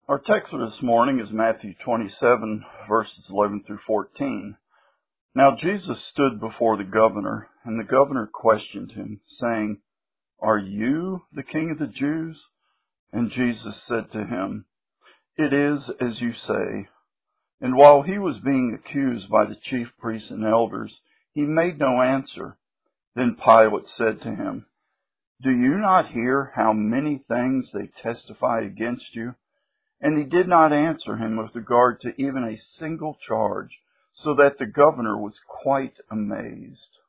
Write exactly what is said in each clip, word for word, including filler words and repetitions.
Our text for this morning is Matthew twenty-seven, verses eleven through fourteen. Now Jesus stood before the governor, and the governor questioned him, saying, "Are you the king of the Jews?" And Jesus said to him, "It is as you say." And while he was being accused by the chief priests and elders, he made no answer. Then Pilate said to him, "Do you not hear how many things they testify against you?" And he did not answer him with regard to even a single charge, so that the governor was quite amazed.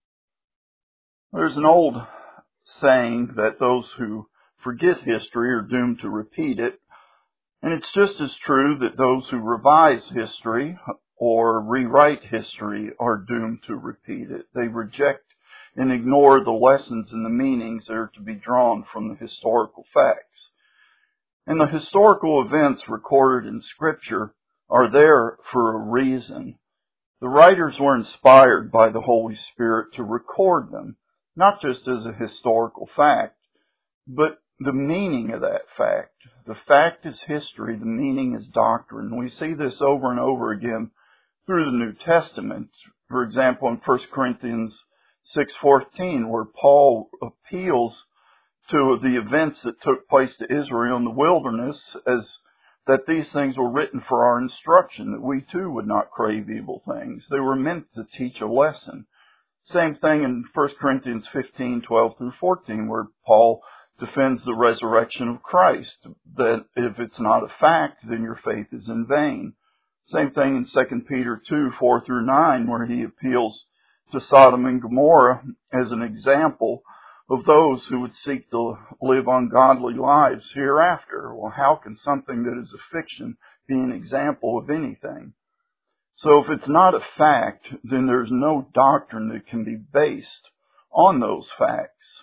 There's an old saying that those who forget history are doomed to repeat it. And it's just as true that those who revise history or rewrite history are doomed to repeat it. They reject and ignore the lessons and the meanings that are to be drawn from the historical facts. And the historical events recorded in Scripture are there for a reason. The writers were inspired by the Holy Spirit to record them, not just as a historical fact, but the meaning of that fact. The fact is history, the meaning is doctrine. We see this over and over again through the New Testament. For example, in First Corinthians six fourteen, where Paul appeals to the events that took place to Israel in the wilderness, as that these things were written for our instruction, that we too would not crave evil things. They were meant to teach a lesson. Same thing in First Corinthians fifteen twelve through fourteen, where Paul defends the resurrection of Christ, that if it's not a fact, then your faith is in vain. Same thing in Second Peter two four through nine, where he appeals to Sodom and Gomorrah as an example of those who would seek to live ungodly lives hereafter. Well, how can something that is a fiction be an example of anything? So if it's not a fact, then there's no doctrine that can be based on those facts.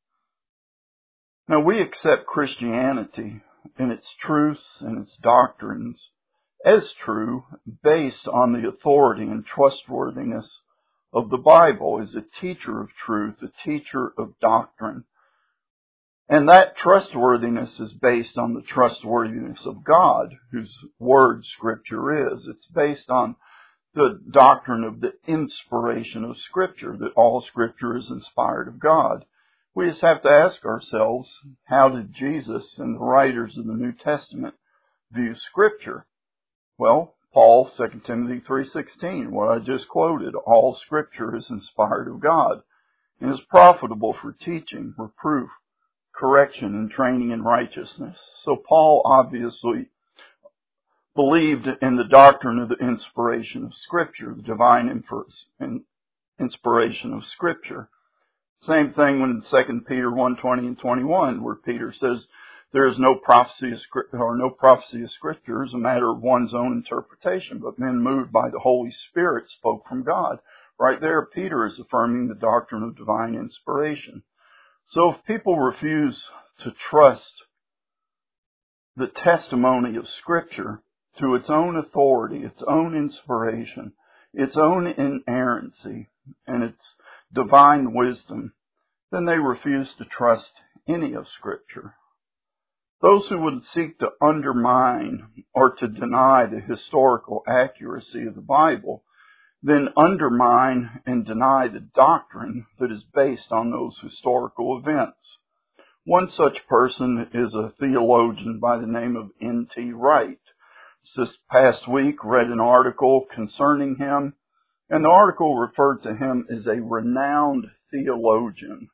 Now, we accept Christianity and its truths and its doctrines as true based on the authority and trustworthiness of the Bible as a teacher of truth, a teacher of doctrine. And that trustworthiness is based on the trustworthiness of God, whose word Scripture is. It's based on the doctrine of the inspiration of Scripture, that all Scripture is inspired of God. We just have to ask ourselves, how did Jesus and the writers of the New Testament view Scripture? Well, Paul, Second Timothy three sixteen, what I just quoted, all Scripture is inspired of God and is profitable for teaching, reproof, correction, and training in righteousness. So Paul obviously believed in the doctrine of the inspiration of Scripture, the divine inspiration of Scripture. Same thing when in Second Peter one twenty and twenty-one, where Peter says, there is no prophecy of Scripture, or no prophecy of Scripture is a matter of one's own interpretation, but men moved by the Holy Spirit spoke from God. Right there, Peter is affirming the doctrine of divine inspiration. So if people refuse to trust the testimony of Scripture to its own authority, its own inspiration, its own inerrancy, and its divine wisdom, then they refuse to trust any of Scripture. Those who would seek to undermine or to deny the historical accuracy of the Bible then undermine and deny the doctrine that is based on those historical events. One such person is a theologian by the name of N T Wright. This past week, read an article concerning him, and the article referred to him as a renowned theologian.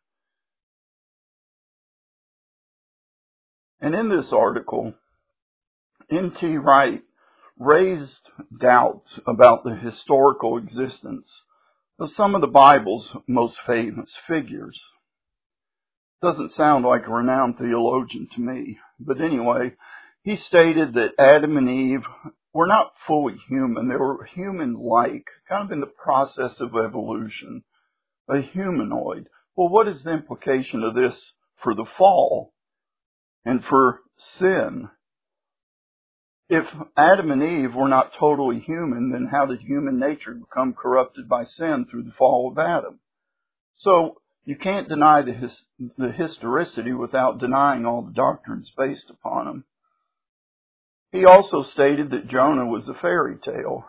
And in this article, N T Wright raised doubts about the historical existence of some of the Bible's most famous figures. Doesn't sound like a renowned theologian to me, but anyway, he stated that Adam and Eve were not fully human. They were human-like, kind of in the process of evolution, a humanoid. Well, what is the implication of this for the fall and for sin? If Adam and Eve were not totally human, then how did human nature become corrupted by sin through the fall of Adam? So you can't deny the, his, the historicity without denying all the doctrines based upon them. He also stated that Jonah was a fairy tale,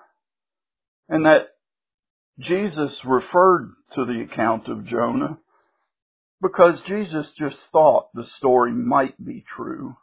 and that Jesus referred to the account of Jonah because Jesus just thought the story might be true.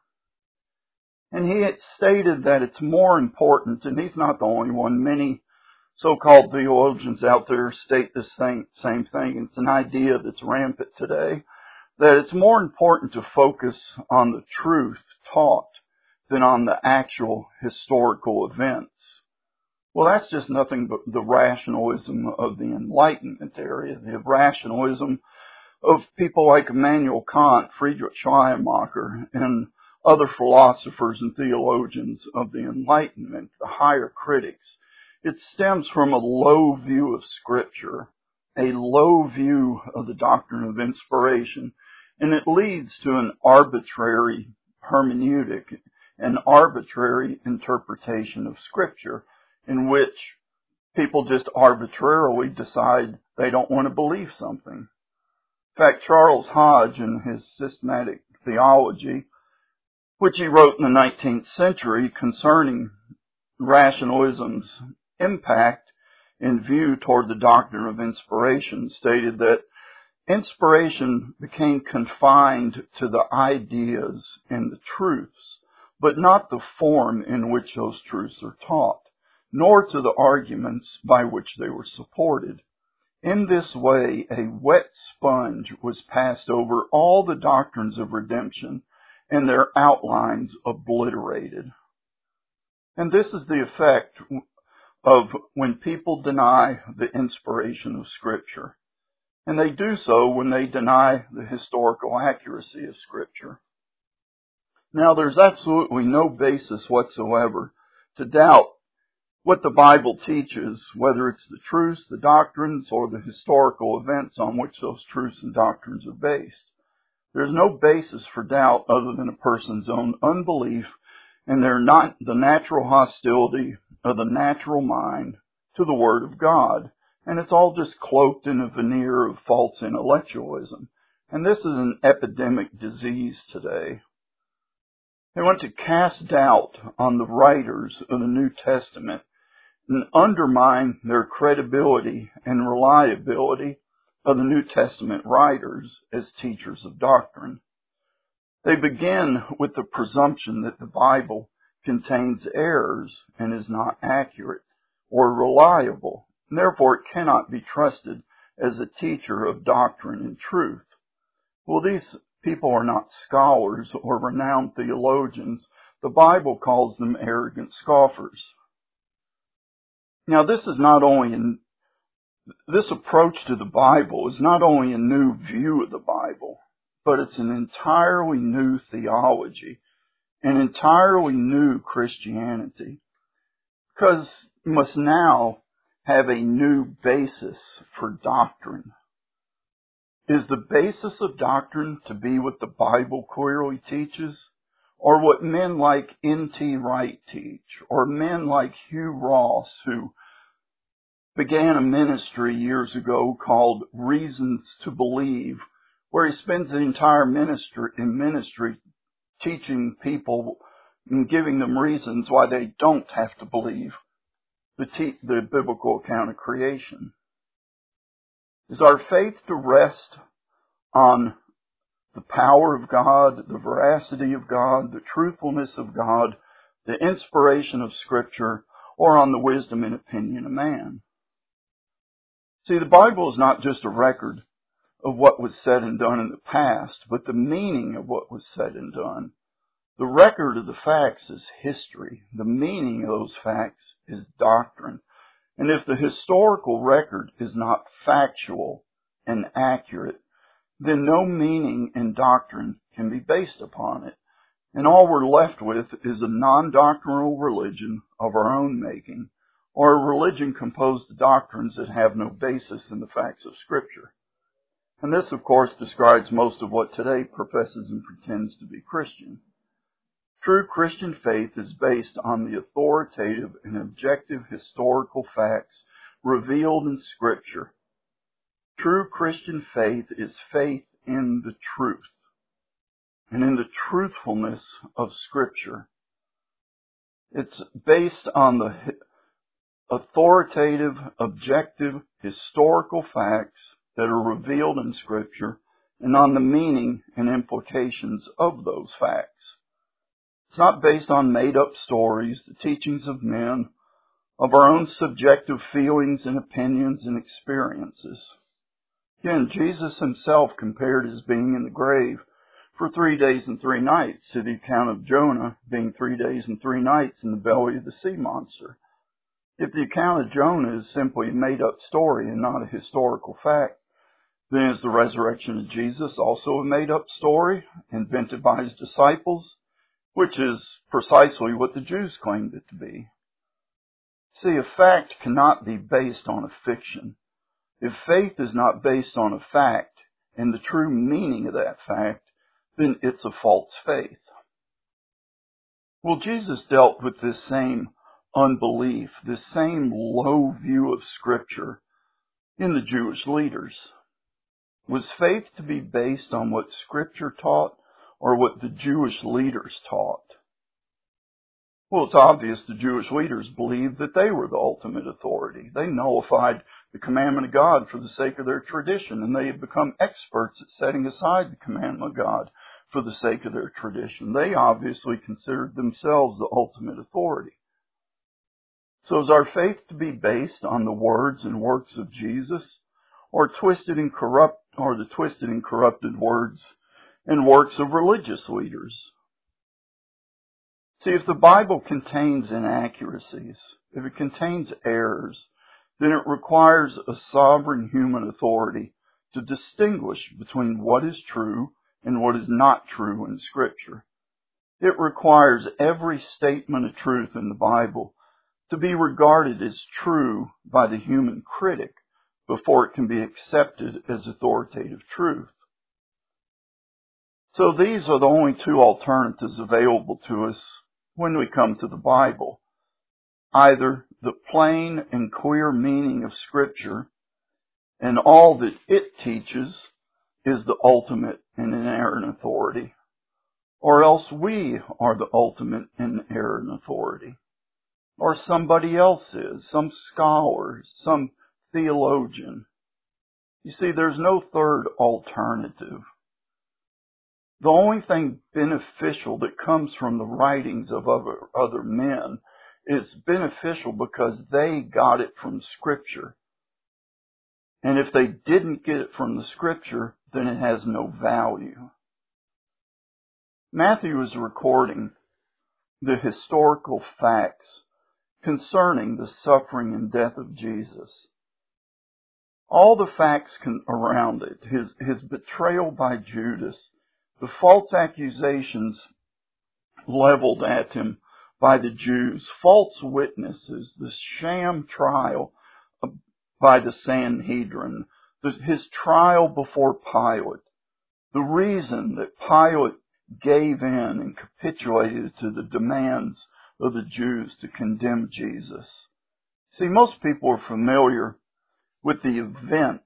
And he had stated that it's more important, and he's not the only one, many so-called theologians out there state this thing, same thing. It's an idea that's rampant today, that it's more important to focus on the truth taught than on the actual historical events. Well, that's just nothing but the rationalism of the Enlightenment area, the rationalism of people like Immanuel Kant, Friedrich Schleiermacher, and other philosophers and theologians of the Enlightenment, the higher critics. It stems from a low view of Scripture, a low view of the doctrine of inspiration, and it leads to an arbitrary hermeneutic, an arbitrary interpretation of Scripture, in which people just arbitrarily decide they don't want to believe something. In fact, Charles Hodge, in his Systematic Theology, which he wrote in the nineteenth century concerning rationalism's impact in view toward the doctrine of inspiration, stated that inspiration became confined to the ideas and the truths, but not the form in which those truths are taught, nor to the arguments by which they were supported. In this way, a wet sponge was passed over all the doctrines of redemption and their outlines obliterated. And this is the effect of when people deny the inspiration of Scripture. And they do so when they deny the historical accuracy of Scripture. Now, there's absolutely no basis whatsoever to doubt what the Bible teaches, whether it's the truths, the doctrines, or the historical events on which those truths and doctrines are based. There's no basis for doubt other than a person's own unbelief and their not the natural hostility of the natural mind to the Word of God. And it's all just cloaked in a veneer of false intellectualism. And this is an epidemic disease today. They want to cast doubt on the writers of the New Testament and undermine their credibility and reliability of the New Testament writers as teachers of doctrine. They begin with the presumption that the Bible contains errors and is not accurate or reliable, and therefore it cannot be trusted as a teacher of doctrine and truth. Well, these people are not scholars or renowned theologians. The Bible calls them arrogant scoffers. Now, this is not only in This approach to the Bible is not only a new view of the Bible, but it's an entirely new theology, an entirely new Christianity, because you must now have a new basis for doctrine. Is the basis of doctrine to be what the Bible clearly teaches, or what men like N T Wright teach, or men like Hugh Ross, who began a ministry years ago called Reasons to Believe, where he spends the entire ministry in ministry teaching people and giving them reasons why they don't have to believe the, te- the biblical account of creation. Is our faith to rest on the power of God, the veracity of God, the truthfulness of God, the inspiration of Scripture, or on the wisdom and opinion of man? See, the Bible is not just a record of what was said and done in the past, but the meaning of what was said and done. The record of the facts is history. The meaning of those facts is doctrine. And if the historical record is not factual and accurate, then no meaning and doctrine can be based upon it. And all we're left with is a non-doctrinal religion of our own making, or a religion composed of doctrines that have no basis in the facts of Scripture. And this, of course, describes most of what today professes and pretends to be Christian. True Christian faith is based on the authoritative and objective historical facts revealed in Scripture. True Christian faith is faith in the truth and in the truthfulness of Scripture. It's based on the authoritative, objective, historical facts that are revealed in Scripture and on the meaning and implications of those facts. It's not based on made-up stories, the teachings of men, of our own subjective feelings and opinions and experiences. Again, Jesus himself compared his being in the grave for three days and three nights to the account of Jonah being three days and three nights in the belly of the sea monster. If the account of Jonah is simply a made-up story and not a historical fact, then is the resurrection of Jesus also a made-up story invented by his disciples, which is precisely what the Jews claimed it to be. See, a fact cannot be based on a fiction. If faith is not based on a fact and the true meaning of that fact, then it's a false faith. Well, Jesus dealt with this same unbelief, this same low view of Scripture in the Jewish leaders. Was faith to be based on what Scripture taught or what the Jewish leaders taught? Well, it's obvious the Jewish leaders believed that they were the ultimate authority. They nullified the commandment of God for the sake of their tradition, and they had become experts at setting aside the commandment of God for the sake of their tradition. They obviously considered themselves the ultimate authority. So is our faith to be based on the words and works of Jesus, or twisted and corrupt, or the twisted and corrupted words and works of religious leaders? See, if the Bible contains inaccuracies, if it contains errors, then it requires a sovereign human authority to distinguish between what is true and what is not true in Scripture. It requires every statement of truth in the Bible to be regarded as true by the human critic before it can be accepted as authoritative truth. So these are the only two alternatives available to us when we come to the Bible. Either the plain and clear meaning of Scripture and all that it teaches is the ultimate and inerrant authority, or else we are the ultimate and inerrant authority, or somebody else is, some scholar, some theologian. You see, there's no third alternative. The only thing beneficial that comes from the writings of other, other men is beneficial because they got it from Scripture. And if they didn't get it from the Scripture, then it has no value. Matthew is recording the historical facts concerning the suffering and death of Jesus. All the facts can, around it, his, his betrayal by Judas, the false accusations leveled at him by the Jews, false witnesses, the sham trial by the Sanhedrin, the, his trial before Pilate, the reason that Pilate gave in and capitulated to the demands of the Jews to condemn Jesus. See, most people are familiar with the events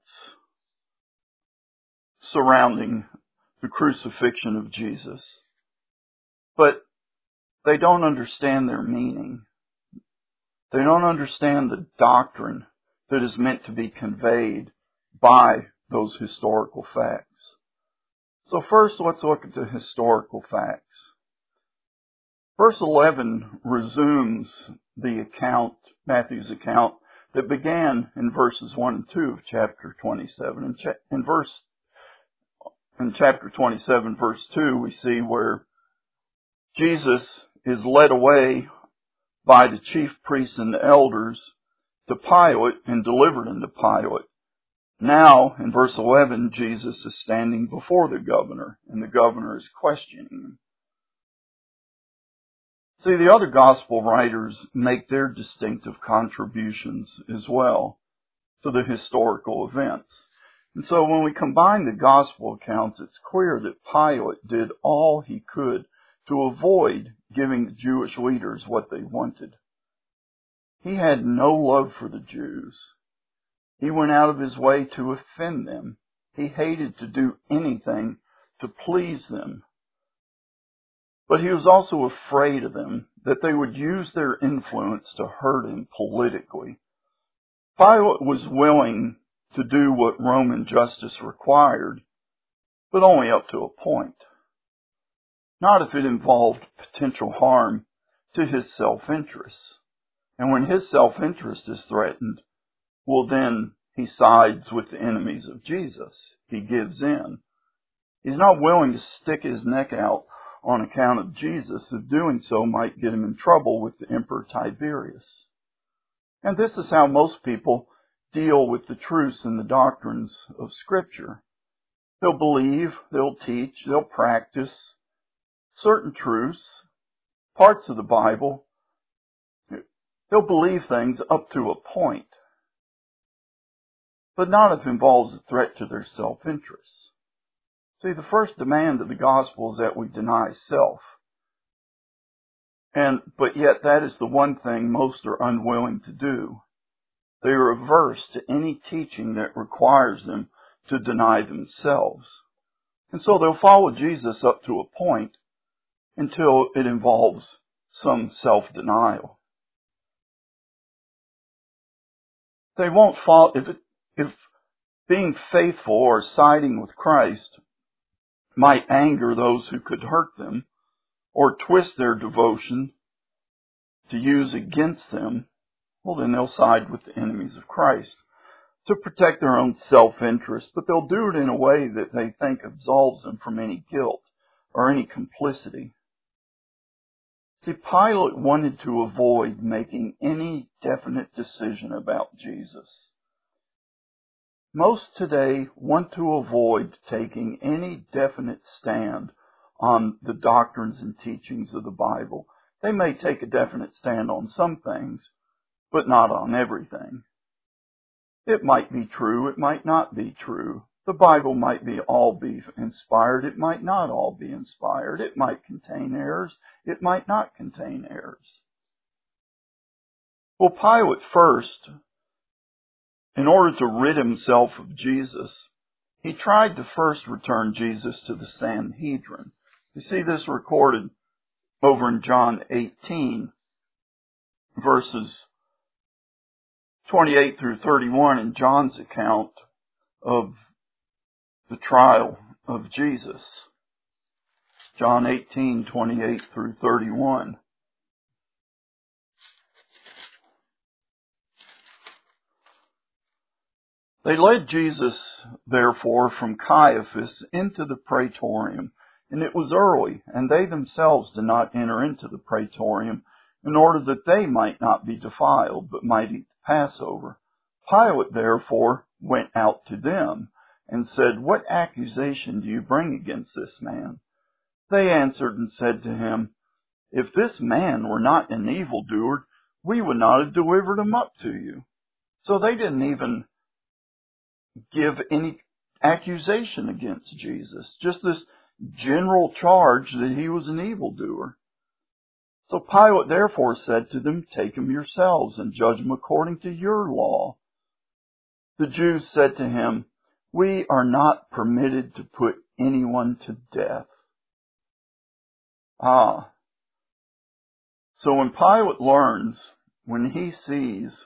surrounding the crucifixion of Jesus, but they don't understand their meaning. They don't understand the doctrine that is meant to be conveyed by those historical facts. So first, let's look at the historical facts. Verse eleven resumes the account, Matthew's account, that began in verses one and two of chapter twenty-seven. In, cha- in verse In chapter twenty-seven, verse two, we see where Jesus is led away by the chief priests and the elders to Pilate and delivered into Pilate. Now, in verse eleven, Jesus is standing before the governor, and the governor is questioning him. See, the other gospel writers make their distinctive contributions as well to the historical events. And so when we combine the gospel accounts, it's clear that Pilate did all he could to avoid giving the Jewish leaders what they wanted. He had no love for the Jews. He went out of his way to offend them. He hated to do anything to please them. But he was also afraid of them, that they would use their influence to hurt him politically. Pilate was willing to do what Roman justice required, but only up to a point. Not if it involved potential harm to his self-interest. And when his self-interest is threatened, well then he sides with the enemies of Jesus. He gives in. He's not willing to stick his neck out on account of Jesus, if doing so might get him in trouble with the Emperor Tiberius. And this is how most people deal with the truths and the doctrines of Scripture. They'll believe, they'll teach, they'll practice certain truths, parts of the Bible. They'll believe things up to a point, but not if it involves a threat to their self-interest. See, the first demand of the gospel is that we deny self. And, but yet that is the one thing most are unwilling to do. They are averse to any teaching that requires them to deny themselves. And so they'll follow Jesus up to a point until it involves some self-denial. They won't follow, if, it, if being faithful or siding with Christ might anger those who could hurt them, or twist their devotion to use against them, well then they'll side with the enemies of Christ to protect their own self-interest, but they'll do it in a way that they think absolves them from any guilt or any complicity. See, Pilate wanted to avoid making any definite decision about Jesus. Most today want to avoid taking any definite stand on the doctrines and teachings of the Bible. They may take a definite stand on some things, but not on everything. It might be true, it might not be true. The Bible might be all be inspired, it might not all be inspired. It might contain errors, it might not contain errors. Well, Pilate first, in order to rid himself of Jesus, he tried to first return Jesus to the Sanhedrin. You see this recorded over in John eighteen, verses twenty-eight through thirty-one in John's account of the trial of Jesus. John eighteen, twenty-eight through thirty-one. They led Jesus, therefore, from Caiaphas into the praetorium, and it was early, and they themselves did not enter into the praetorium, in order that they might not be defiled, but might eat the Passover. Pilate, therefore, went out to them, and said, What accusation do you bring against this man? They answered and said to him, If this man were not an evildoer, we would not have delivered him up to you. So they didn't even give any accusation against Jesus, just this general charge that he was an evildoer. So Pilate therefore said to them, Take him yourselves and judge him according to your law. The Jews said to him, We are not permitted to put anyone to death. Ah. So when Pilate learns, when he sees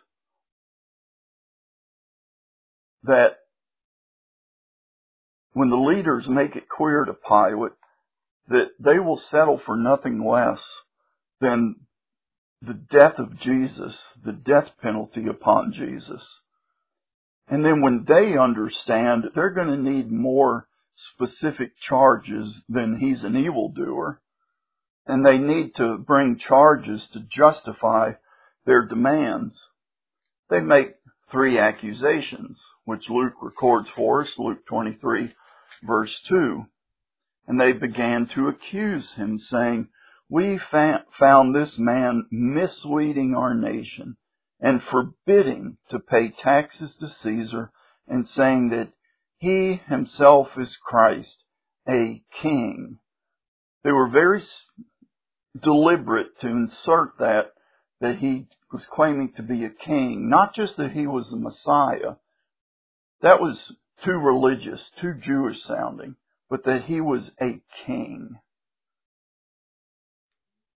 that when the leaders make it clear to Pilate that they will settle for nothing less than the death of Jesus, the death penalty upon Jesus. And then when they understand that they're going to need more specific charges than he's an evildoer, and they need to bring charges to justify their demands, they make three accusations, which Luke records for us, Luke twenty-three, verse two. And they began to accuse him, saying, We fa- found this man misleading our nation and forbidding to pay taxes to Caesar, and saying that he himself is Christ, a king. They were very deliberate to insert that, that he was claiming to be a king, not just that he was the Messiah. That was too religious, too Jewish sounding, but that he was a king.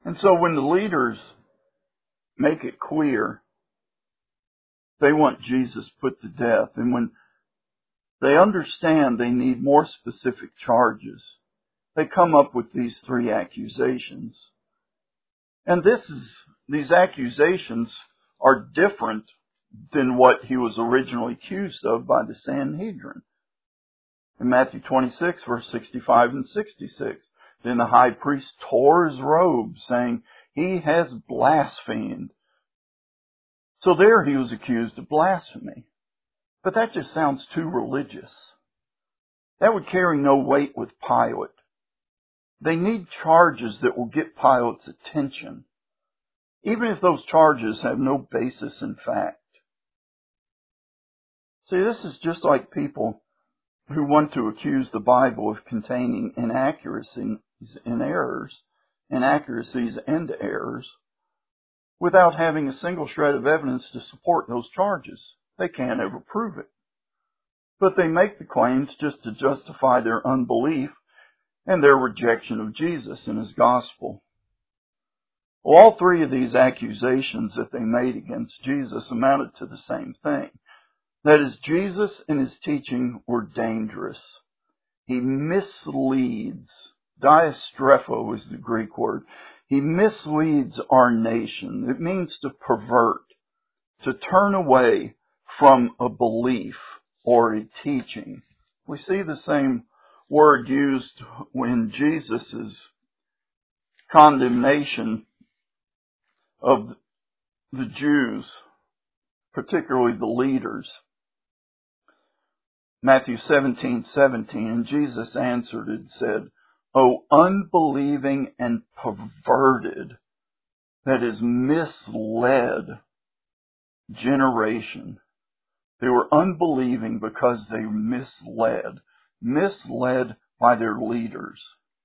And so when the leaders make it clear they want Jesus put to death, and when they understand they need more specific charges, they come up with these three accusations. And this is, these accusations are different than what he was originally accused of by the Sanhedrin. In Matthew twenty-six, verse sixty-five and sixty-six, then the high priest tore his robe, saying, "He has blasphemed." So there he was accused of blasphemy. But that just sounds too religious. That would carry no weight with Pilate. They need charges that will get Pilate's attention, even if those charges have no basis in fact. See, this is just like people who want to accuse the Bible of containing inaccuracies and errors, inaccuracies and errors, without having a single shred of evidence to support those charges. They can't ever prove it. But they make the claims just to justify their unbelief and their rejection of Jesus and His gospel. Well, all three of these accusations that they made against Jesus amounted to the same thing. That is, Jesus and His teaching were dangerous. He misleads. Diastrepho is the Greek word. He misleads our nation. It means to pervert, to turn away from a belief or a teaching. We see the same word used when Jesus' condemnation of the Jews, particularly the leaders. Matthew seventeen seventeen, and Jesus answered and said, "O unbelieving and perverted," that is misled generation. They were unbelieving because they were misled, misled by their leaders.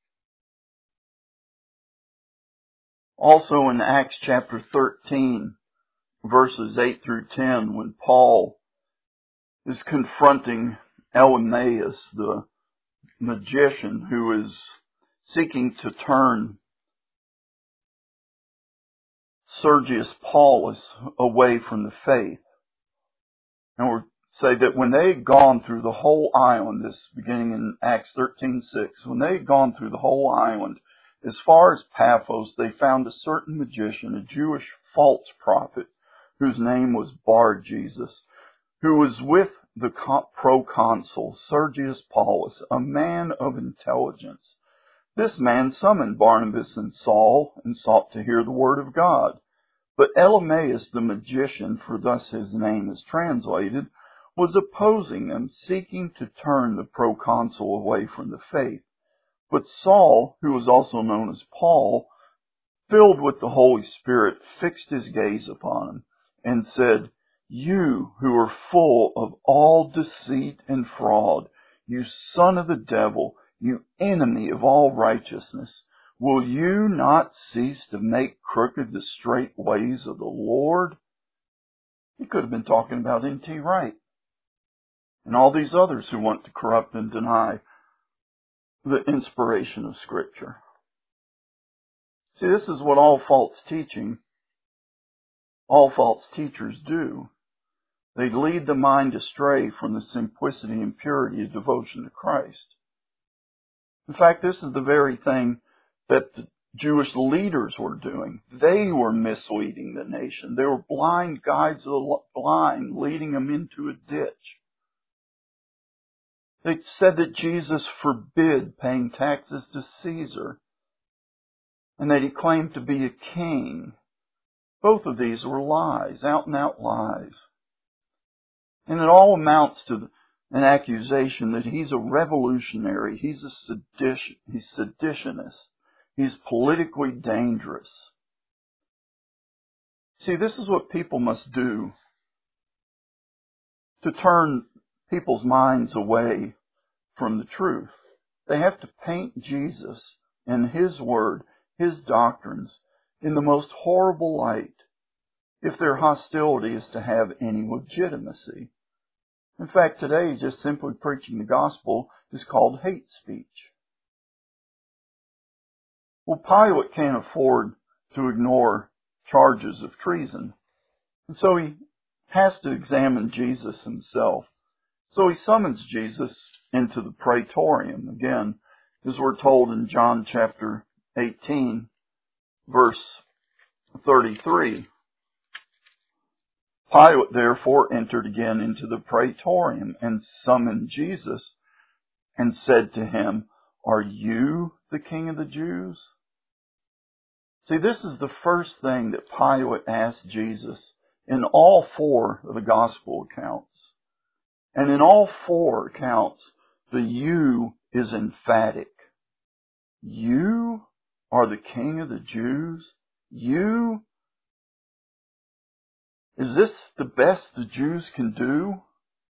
Also in Acts chapter thirteen, verses eight through ten, when Paul is confronting Elymas, the magician who is seeking to turn Sergius Paulus away from the faith. And we say that when they had gone through the whole island, this beginning in Acts thirteen six, when they had gone through the whole island, as far as Paphos, they found a certain magician, a Jewish false prophet, whose name was Bar-Jesus, who was with the proconsul Sergius Paulus, a man of intelligence. This man summoned Barnabas and Saul and sought to hear the word of God. But Elymas the magician, for thus his name is translated, was opposing them, seeking to turn the proconsul away from the faith. But Saul, who was also known as Paul, filled with the Holy Spirit, fixed his gaze upon him and said, "You who are full of all deceit and fraud, you son of the devil, you enemy of all righteousness, will you not cease to make crooked the straight ways of the Lord?" He could have been talking about N T Wright and all these others who want to corrupt and deny the inspiration of Scripture. See, this is what all false teaching, all false teachers do. They lead the mind astray from the simplicity and purity of devotion to Christ. In fact, this is the very thing that the Jewish leaders were doing. They were misleading the nation. They were blind guides of the blind, leading them into a ditch. They said that Jesus forbid paying taxes to Caesar, and that He claimed to be a king. Both of these were lies, out and out lies. And it all amounts to an accusation that he's a revolutionary, he's a sedition, he's seditionist, he's politically dangerous. See, this is what people must do to turn people's minds away from the truth. They have to paint Jesus and His Word, His doctrines, in the most horrible light if their hostility is to have any legitimacy. In fact, today, just simply preaching the gospel is called hate speech. Well, Pilate can't afford to ignore charges of treason. And so he has to examine Jesus himself. So he summons Jesus into the praetorium. Again, as we're told in John chapter eighteen, verse thirty-three. Pilate therefore entered again into the praetorium and summoned Jesus and said to him, "Are you the King of the Jews?" See, this is the first thing that Pilate asked Jesus in all four of the gospel accounts. And in all four accounts, the "you" is emphatic. You are the King of the Jews? You? Is this the best the Jews can do?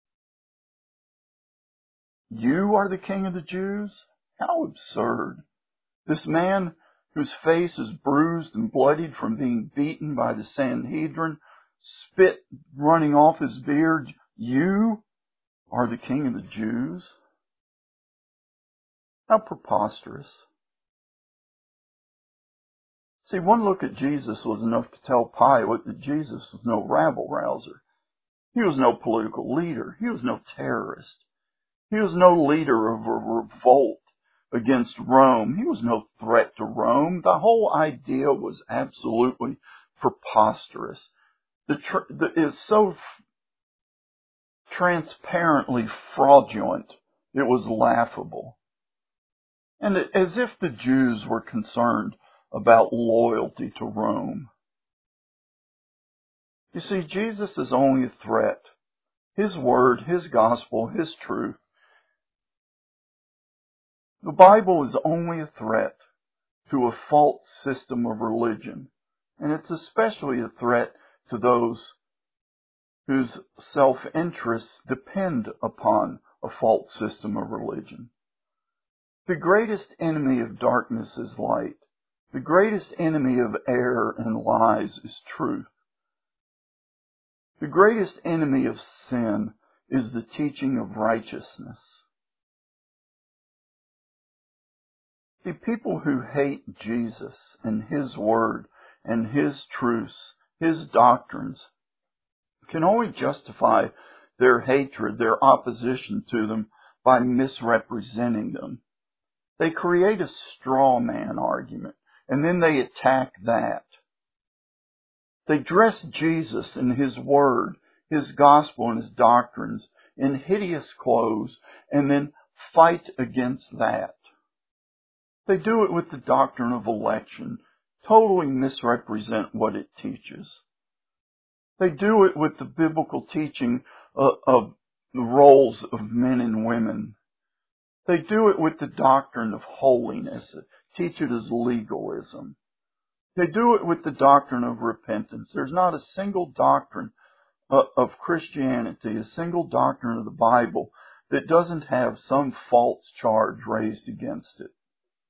You are the King of the Jews? How absurd. This man whose face is bruised and bloodied from being beaten by the Sanhedrin, spit running off his beard, you are the King of the Jews? How preposterous. See, one look at Jesus was enough to tell Pilate that Jesus was no rabble-rouser. He was no political leader. He was no terrorist. He was no leader of a revolt against Rome. He was no threat to Rome. The whole idea was absolutely preposterous. The tr- the, it's so f- transparently fraudulent, it was laughable. And it, as if the Jews were concerned about loyalty to Rome. You see, Jesus is only a threat. His word, His gospel, His truth. The Bible is only a threat to a false system of religion. And it's especially a threat to those whose self-interests depend upon a false system of religion. The greatest enemy of darkness is light. The greatest enemy of error and lies is truth. The greatest enemy of sin is the teaching of righteousness. See, people who hate Jesus and His word and His truths, His doctrines, can only justify their hatred, their opposition to them, by misrepresenting them. They create a straw man argument, and then they attack that. They dress Jesus and His word, His gospel and His doctrines in hideous clothes, and then fight against that. They do it with the doctrine of election, totally misrepresent what it teaches. They do it with the biblical teaching of, of the roles of men and women. They do it with the doctrine of holiness, teach it as legalism. They do it with the doctrine of repentance. There's not a single doctrine of Christianity, a single doctrine of the Bible, that doesn't have some false charge raised against it.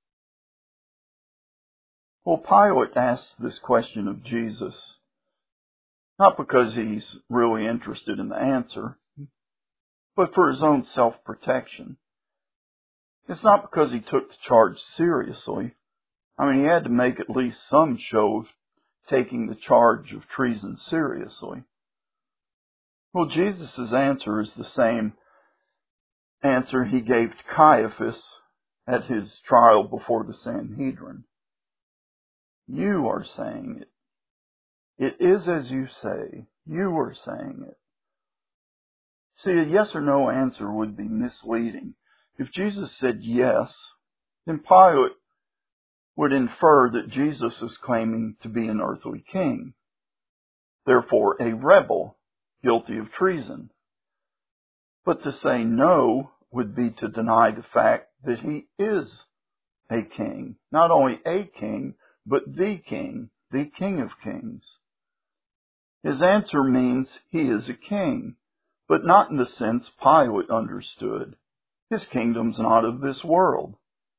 Well, Pilate asks this question of Jesus, not because he's really interested in the answer, but for his own self-protection. It's not because he took the charge seriously. I mean, he had to make at least some show of taking the charge of treason seriously. Well, Jesus' answer is the same answer he gave to Caiaphas at his trial before the Sanhedrin. You are saying it. It is as you say. You are saying it. See, a yes or no answer would be misleading. If Jesus said yes, then Pilate would infer that Jesus is claiming to be an earthly king, therefore a rebel, guilty of treason. But to say no would be to deny the fact that he is a king. Not only a king, but the king, the King of Kings. His answer means he is a king, but not in the sense Pilate understood. His kingdom's not of this world.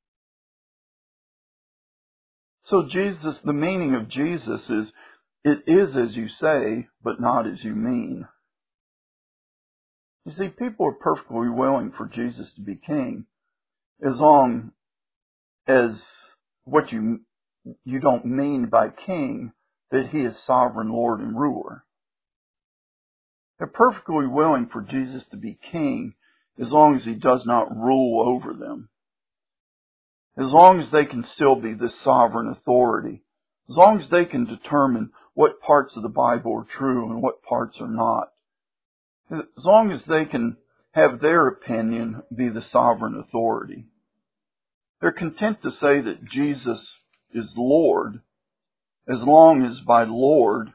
So Jesus, the meaning of Jesus is, it is as you say, but not as you mean. You see, people are perfectly willing for Jesus to be king, as long as what you you don't mean by king that he is sovereign Lord and ruler. They're perfectly willing for Jesus to be king as long as he does not rule over them. As long as they can still be the sovereign authority. As long as they can determine what parts of the Bible are true and what parts are not. As long as they can have their opinion be the sovereign authority. They're content to say that Jesus is Lord, as long as by Lord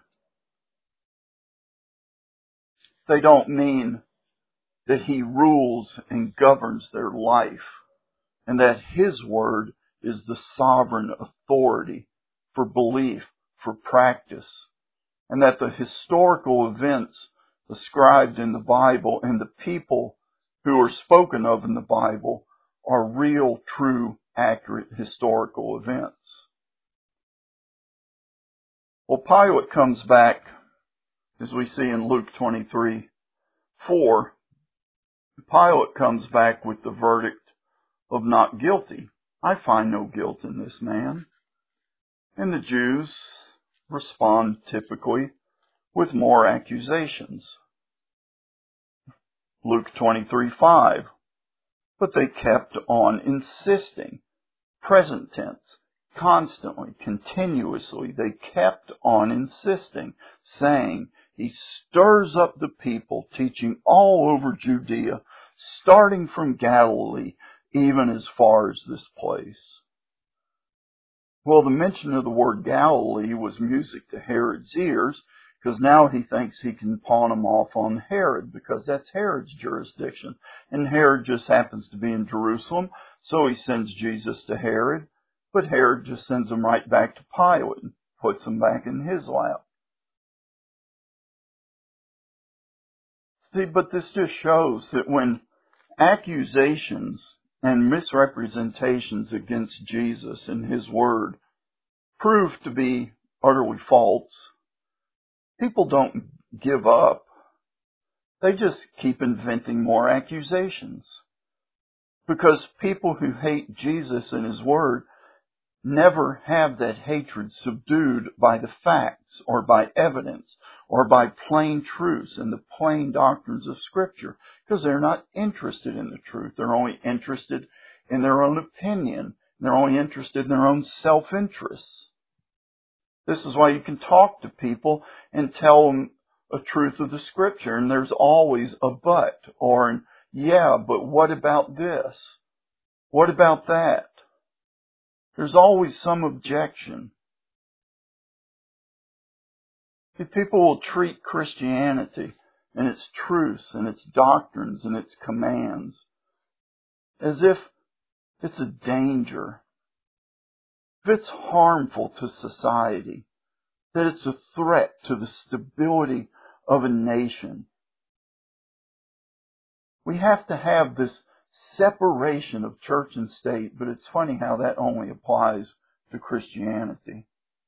they don't mean that he rules and governs their life, and that his word is the sovereign authority for belief, for practice, and that the historical events described in the Bible and the people who are spoken of in the Bible are real, true, accurate historical events. Well, Pilate comes back, as we see in Luke twenty-three four. Pilate comes back with the verdict of not guilty. I find no guilt in this man. And the Jews respond typically with more accusations. Luke twenty-three five. But they kept on insisting. Present tense. Constantly, continuously, they kept on insisting, saying, he stirs up the people, teaching all over Judea, starting from Galilee, even as far as this place. Well, the mention of the word Galilee was music to Herod's ears, because now he thinks he can pawn him off on Herod, because that's Herod's jurisdiction. And Herod just happens to be in Jerusalem, so he sends Jesus to Herod. But Herod just sends him right back to Pilate and puts him back in his lap. See, but this just shows that when accusations and misrepresentations against Jesus and his word prove to be utterly false, people don't give up. They just keep inventing more accusations. Because people who hate Jesus and his word never have that hatred subdued by the facts or by evidence or by plain truths and the plain doctrines of Scripture, because they're not interested in the truth. They're only interested in their own opinion. They're only interested in their own self-interests. This is why you can talk to people and tell them a truth of the Scripture, and there's always a but or an yeah, but what about this? What about that? There's always some objection. See, people will treat Christianity and its truths and its doctrines and its commands as if it's a danger, if it's harmful to society, that it's a threat to the stability of a nation. We have to have this separation of church and state, but it's funny how that only applies to Christianity.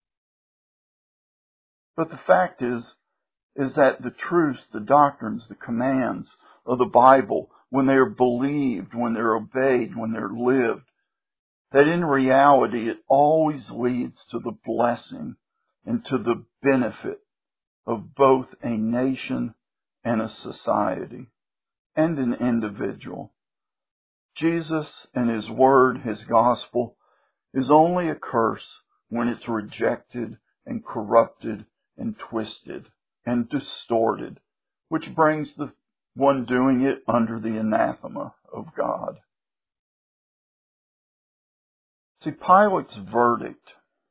But the fact is, is that the truths, the doctrines, the commands of the Bible, when they are believed, when they're obeyed, when they're lived, that in reality it always leads to the blessing and to the benefit of both a nation and a society and an individual. Jesus and his word, his gospel, is only a curse when it's rejected and corrupted and twisted and distorted, which brings the one doing it under the anathema of God. See, Pilate's verdict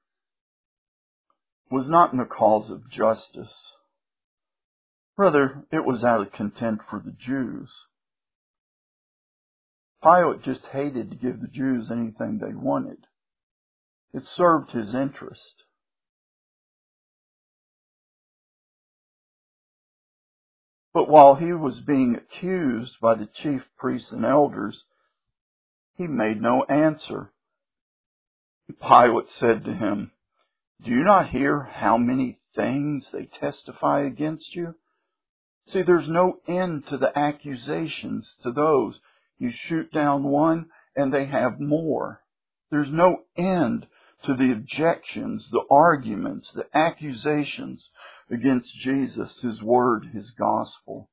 was not in the cause of justice. Rather, it was out of contempt for the Jews. Pilate just hated to give the Jews anything they wanted. It served his interest. But while he was being accused by the chief priests and elders, he made no answer. Pilate said to him, "Do you not hear how many things they testify against you?" See, there's no end to the accusations to those. You shoot down one and they have more. There's no end to the objections, the arguments, the accusations against Jesus, His Word, His Gospel.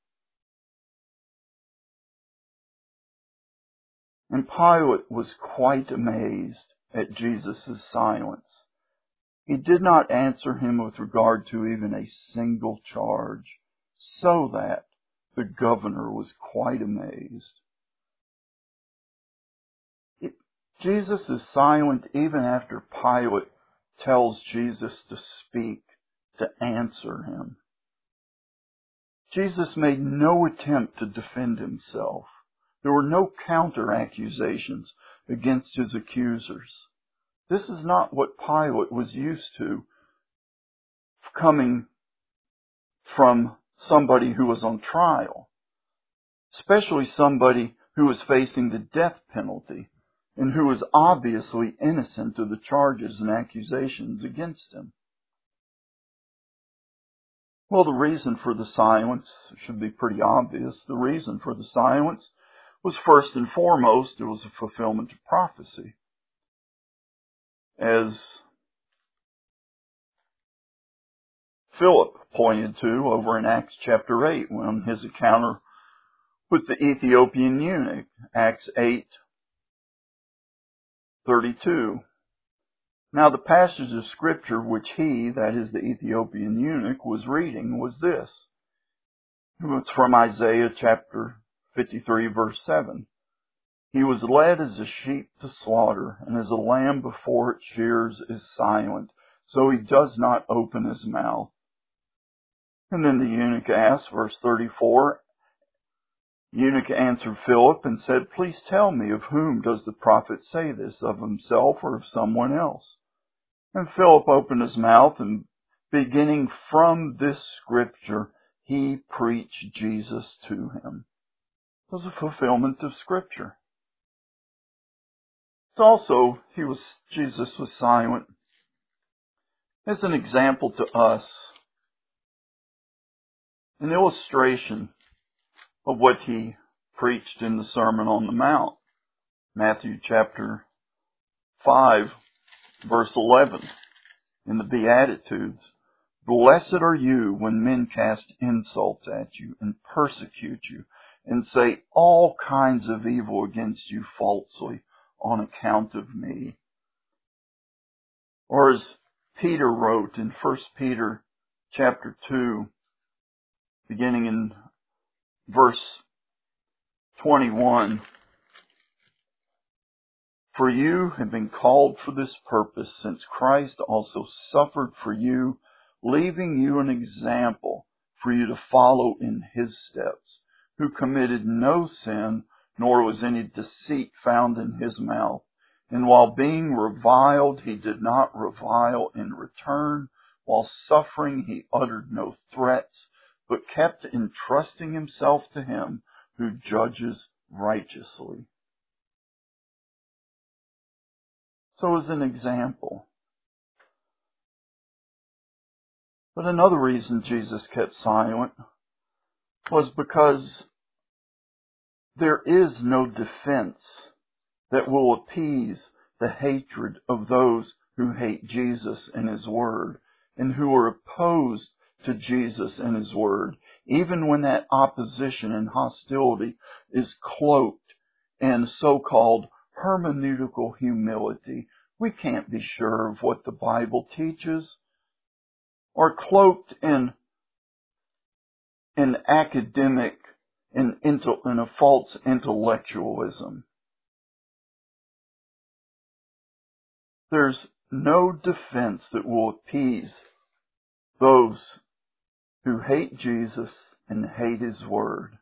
And Pilate was quite amazed at Jesus' silence. He did not answer him with regard to even a single charge, so that the governor was quite amazed. It, Jesus is silent even after Pilate tells Jesus to speak, to answer him. Jesus made no attempt to defend himself. There were no counter-accusations against his accusers. This is not what Pilate was used to, coming from somebody who was on trial, especially somebody who was facing the death penalty and who was obviously innocent of the charges and accusations against him. Well, the reason for the silence should be pretty obvious. The reason for the silence was first and foremost, it was a fulfillment of prophecy. As Philip pointed to over in Acts chapter eight, when his encounter with the Ethiopian eunuch, Acts eight thirty-two. Now the passage of Scripture which he, that is the Ethiopian eunuch, was reading was this. It's from Isaiah chapter fifty-three, verse seven. He was led as a sheep to slaughter, and as a lamb before its shears is silent, so he does not open his mouth. And then the eunuch asked, verse thirty-four, Eunuch answered Philip and said, Please tell me, of whom does the prophet say this, of himself or of someone else? And Philip opened his mouth, and beginning from this scripture, he preached Jesus to him. It was a fulfillment of Scripture. It's also, he was, Jesus was silent as an example to us, an illustration of what he preached in the Sermon on the Mount. Matthew chapter five, verse eleven, in the Beatitudes. Blessed are you when men cast insults at you and persecute you and say all kinds of evil against you falsely on account of me. Or as Peter wrote in First Peter chapter two, beginning in verse twenty-one, For you have been called for this purpose, since Christ also suffered for you, leaving you an example for you to follow in His steps, who committed no sin, nor was any deceit found in His mouth. And while being reviled, He did not revile in return. While suffering, He uttered no threats, but kept entrusting Himself to Him who judges righteously. So as an example. But another reason Jesus kept silent was because there is no defense that will appease the hatred of those who hate Jesus and His Word, and who are opposed to Jesus and His Word, even when that opposition and hostility is cloaked in so-called hermeneutical humility. We can't be sure of what the Bible teaches, or cloaked in in academic and in, in a false intellectualism. There's no defense that will appease those who hate Jesus and hate His Word.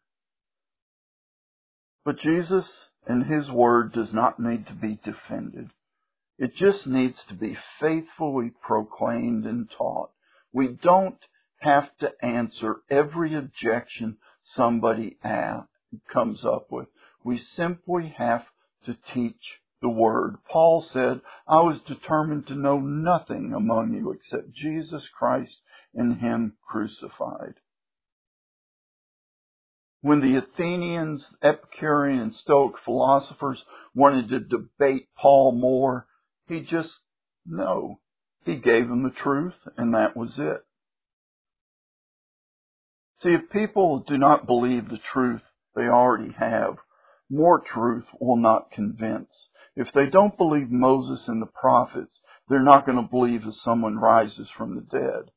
But Jesus and His Word does not need to be defended. It just needs to be faithfully proclaimed and taught. We don't have to answer every objection somebody comes up with. We simply have to teach the Word. Paul said, I was determined to know nothing among you except Jesus Christ and Him crucified. When the Athenians, Epicurean and Stoic philosophers wanted to debate Paul more, he just No. He gave them the truth, and that was it. See, if people do not believe the truth they already have, more truth will not convince. If they don't believe Moses and the prophets, they're not going to believe that someone rises from the dead.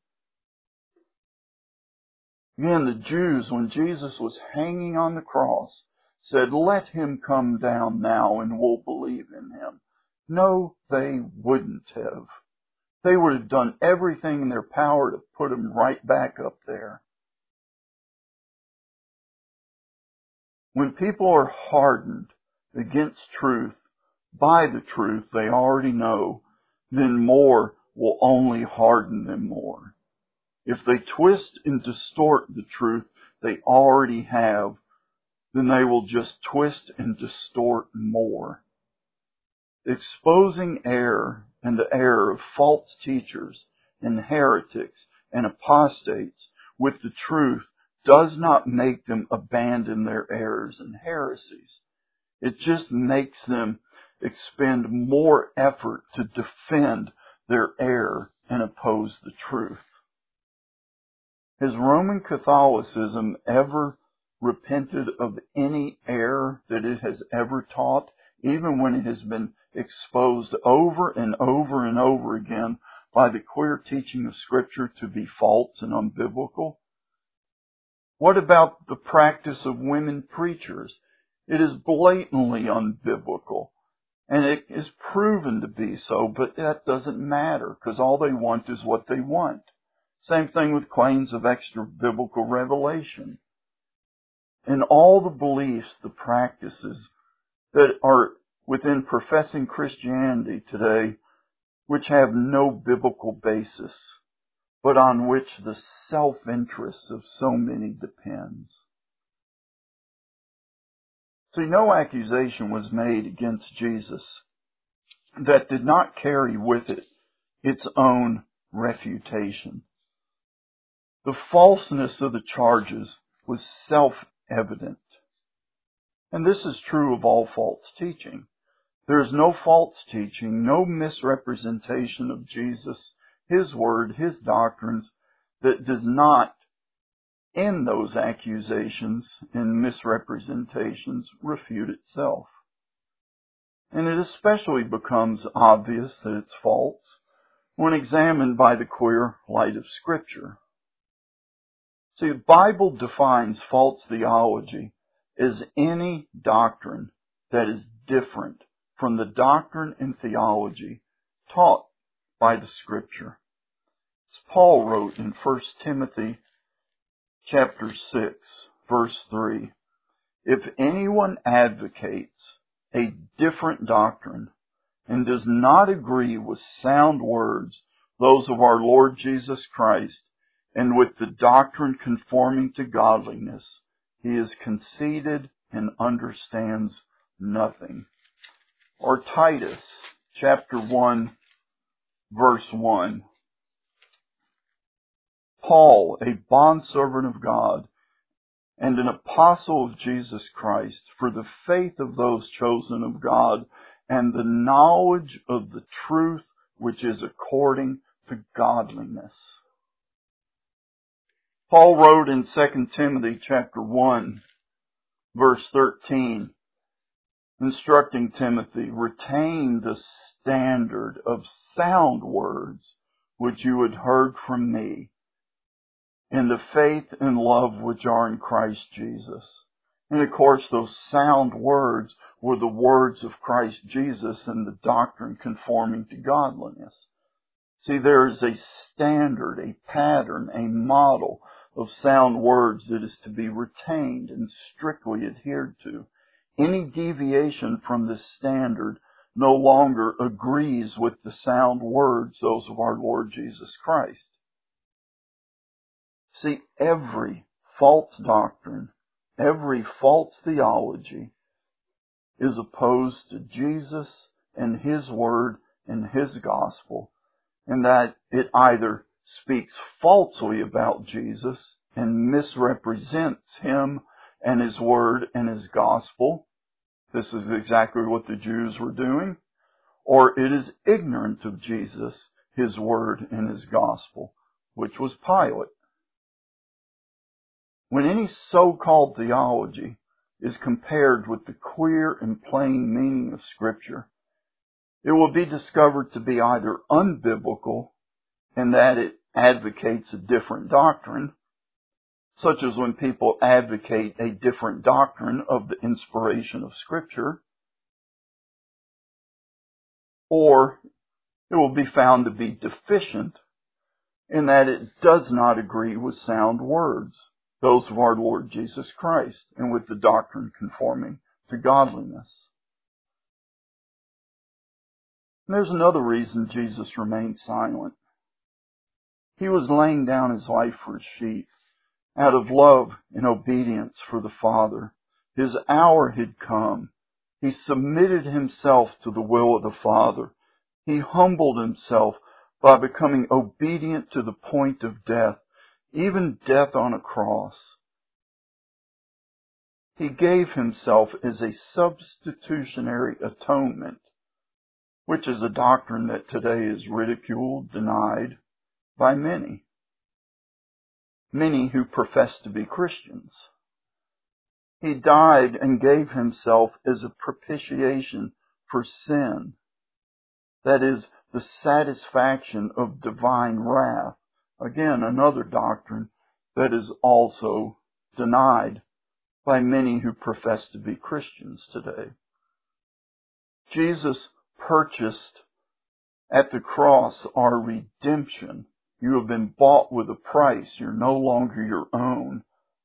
Again, the Jews, when Jesus was hanging on the cross, said, "Let him come down now and we'll believe in him." No, they wouldn't have. They would have done everything in their power to put him right back up there. When people are hardened against truth by the truth they already know, then more will only harden them more. If they twist and distort the truth they already have, then they will just twist and distort more. Exposing error and the error of false teachers and heretics and apostates with the truth does not make them abandon their errors and heresies. It just makes them expend more effort to defend their error and oppose the truth. Has Roman Catholicism ever repented of any error that it has ever taught, even when it has been exposed over and over and over again by the clear teaching of Scripture to be false and unbiblical? What about the practice of women preachers? It is blatantly unbiblical, and it is proven to be so, but that doesn't matter, because all they want is what they want. Same thing with claims of extra biblical revelation. And all the beliefs, the practices that are within professing Christianity today, which have no biblical basis, but on which the self-interest of so many depends. See, no accusation was made against Jesus that did not carry with it its own refutation. The falseness of the charges was self-evident. And this is true of all false teaching. There is no false teaching, no misrepresentation of Jesus, His Word, His doctrines, that does not, in those accusations and misrepresentations, refute itself. And it especially becomes obvious that it's false when examined by the clear light of Scripture. See, the Bible defines false theology as any doctrine that is different from the doctrine and theology taught by the Scripture. As Paul wrote in First Timothy chapter six, verse three, "If anyone advocates a different doctrine and does not agree with sound words, those of our Lord Jesus Christ, and with the doctrine conforming to godliness, he is conceited and understands nothing." Or Titus chapter one, verse one. "Paul, a bondservant of God and an apostle of Jesus Christ, for the faith of those chosen of God and the knowledge of the truth which is according to godliness." Paul wrote in Second Timothy chapter one, verse thirteen, instructing Timothy, "Retain the standard of sound words which you had heard from me, in the faith and love which are in Christ Jesus." And of course, those sound words were the words of Christ Jesus and the doctrine conforming to godliness. See, there is a standard, a pattern, a model of sound words that is to be retained and strictly adhered to. Any deviation from this standard no longer agrees with the sound words, those of our Lord Jesus Christ. See, every false doctrine, every false theology is opposed to Jesus and His Word and His Gospel, and that it either speaks falsely about Jesus and misrepresents Him and His Word and His Gospel. This is exactly what the Jews were doing. or it is ignorant of Jesus, His word, and His gospel, which was Pilate. When any so-called theology is compared with the clear and plain meaning of Scripture, it will be discovered to be either unbiblical in that it advocates a different doctrine, such as when people advocate a different doctrine of the inspiration of Scripture, or it will be found to be deficient in that it does not agree with sound words, those of our Lord Jesus Christ, and with the doctrine conforming to godliness. And there's another reason Jesus remained silent. He was laying down His life for His sheep out of love and obedience for the Father. His hour had come. He submitted Himself to the will of the Father. He humbled Himself by becoming obedient to the point of death, even death on a cross. He gave Himself as a substitutionary atonement, which is a doctrine that today is ridiculed, denied by many. Many who profess to be Christians. He died and gave Himself as a propitiation for sin. That is, the satisfaction of divine wrath. Again, another doctrine that is also denied by many who profess to be Christians today. Jesus purchased at the cross our redemption. You have been bought with a price. You're no longer your own.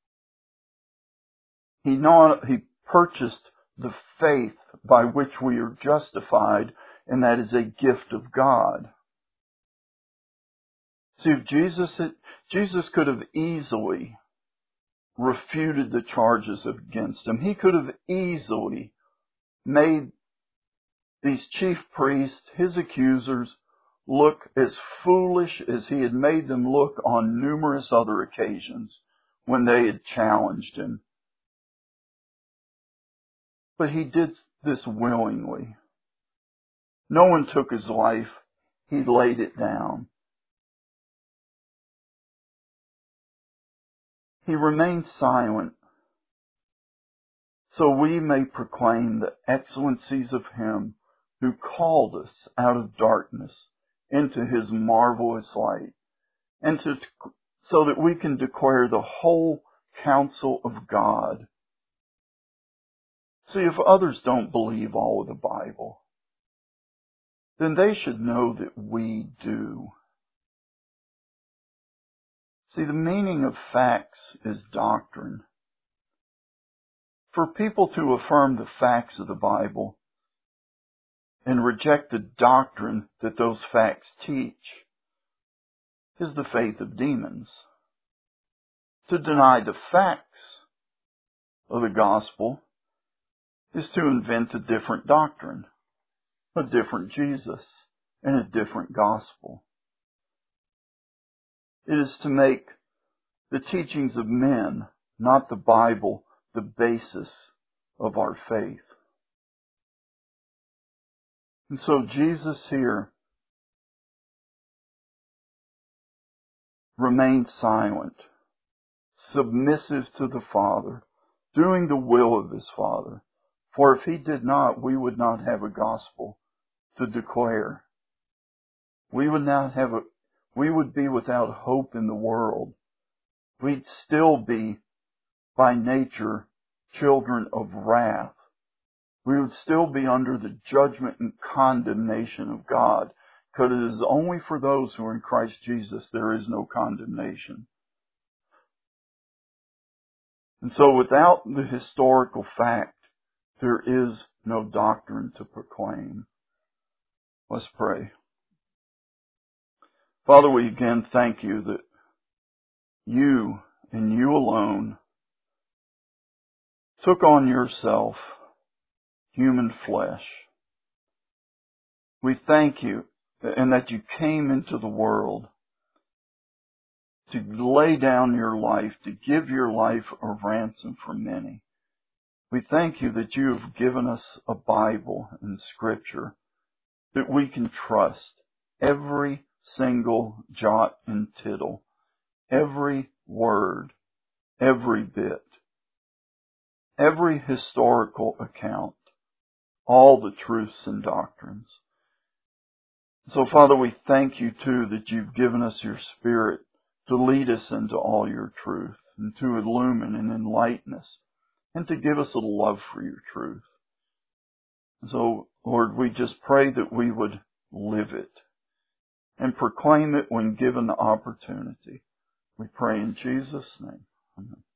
He, not, he purchased the faith by which we are justified, and that is a gift of God. See, if Jesus, had, Jesus could have easily refuted the charges against Him. He could have easily made these chief priests, His accusers, look as foolish as He had made them look on numerous other occasions when they had challenged Him. But He did this willingly. No one took His life. He laid it down. He remained silent so we may proclaim the excellencies of Him who called us out of darkness into His marvelous light, and to, so that we can declare the whole counsel of God. See, if others don't believe all of the Bible, then they should know that we do. See, the meaning of facts is doctrine. For people to affirm the facts of the Bible and reject the doctrine that those facts teach is the faith of demons. To deny the facts of the gospel is to invent a different doctrine, a different Jesus, and a different gospel. It is to make the teachings of men, not the Bible, the basis of our faith. And so Jesus here remained silent, submissive to the Father, doing the will of His Father. For if He did not, we would not have a gospel to declare. We would not have a, we would be without hope in the world. We'd still be, by nature, children of wrath. We would still be under the judgment and condemnation of God, because it is only for those who are in Christ Jesus there is no condemnation. And so without the historical fact, there is no doctrine to proclaim. Let's pray. Father, we again thank You that You and You alone took on Yourself human flesh. We thank You and that You came into the world to lay down Your life, to give Your life a ransom for many. We thank You that You have given us a Bible and Scripture that we can trust every single jot and tittle, every word, every bit, every historical account, all the truths and doctrines. So, Father, we thank you, too, that you've given us your Spirit to lead us into all your truth and to illumine and enlighten us and to give us a love for your truth. So, Lord, we just pray that we would live it and proclaim it when given the opportunity. We pray in Jesus' name. Amen.